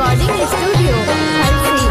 Recording studio Halsi.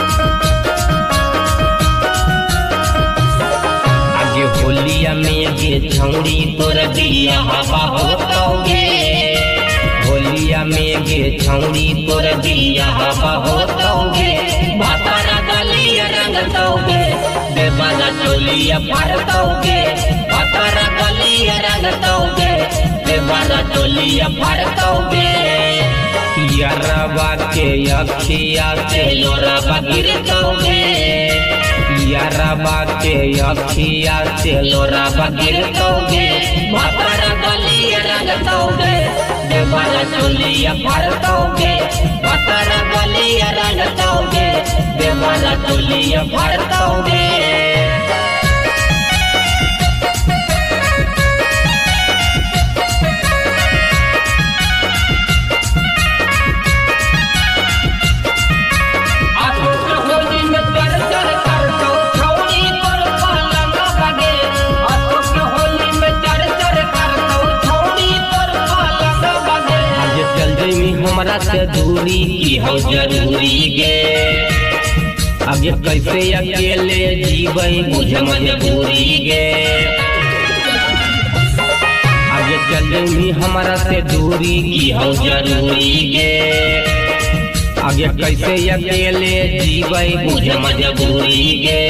आगे होलिया में गे छौड़ी तोर दिया हवा होतौगे, होलिया में गे छौड़ी तोर दिया हवा होतौगे, भातारा गलिया रंगतौगे, देवाला चोलिया फाड़तौगे, भातारा गलिया रंगतौगे, देवाला चोलिया फाड़तौगे। यारबा के अखिया से लोराबा गिरतौगे, यारबा के अखिया से लोराबा गिरतौगे, भातारा गलिया रंगतौगे, देवाला चोलिया फाड़तौगे, भातारा गलिया रंगतौगे, देवाला चोलिया फाड़तौगे। हमरा से दूरी की हो जरूरी गे, आगे कैसे अकेले जीवन बुझ मजबूरी गे, आगे चलनी हमरा से दूरी की हो जरूरी गे, आगे कैसे अकेले जीवन बुझ मजबूरी गे।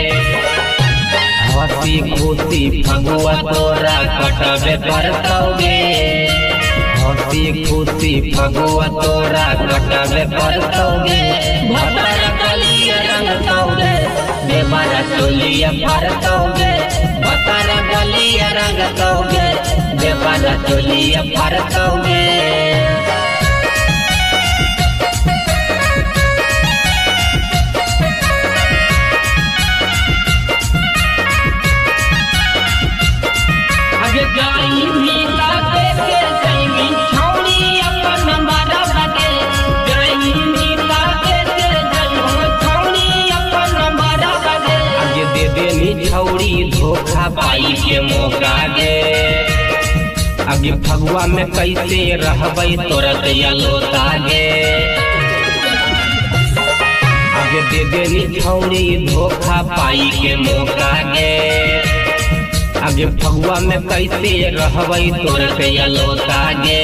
हंसी खुशी फगुआ तोरा कटबे करतौगे, हंसी खुशी फगुआ तोरा कटबे करतौगे, भातारा गलिया रंगतौगे, देवाला चोलिया फाड़तौगे, भातारा गलिया रंगतौगे, देवाला चोलिया फाड़तौगे। छौड़ी धोखा पाई के मौका गे, आगे फगुआ में कैसे रहबै तोरा दैया लोता गे, आगे दे देनी छौड़ी धोखा पाई के मौका गे, आगे फगुआ में कैसे रहबै तोरा दैया लोता गे।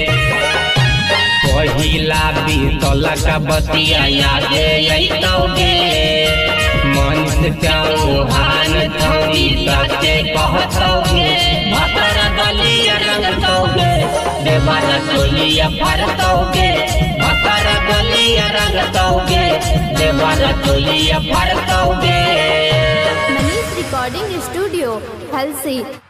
पहिला बीतला का बतिया यादे अइतौगे, मन से चौहान छौड़ी सच्चे कहतौगे, भातारा गलिया रंगतौगे, देवाला चोलिया फाड़तौगे, भातारा गलिया रंगतौगे, देवाला चोलिया फाड़तौगे। Manish recording studio Halsi.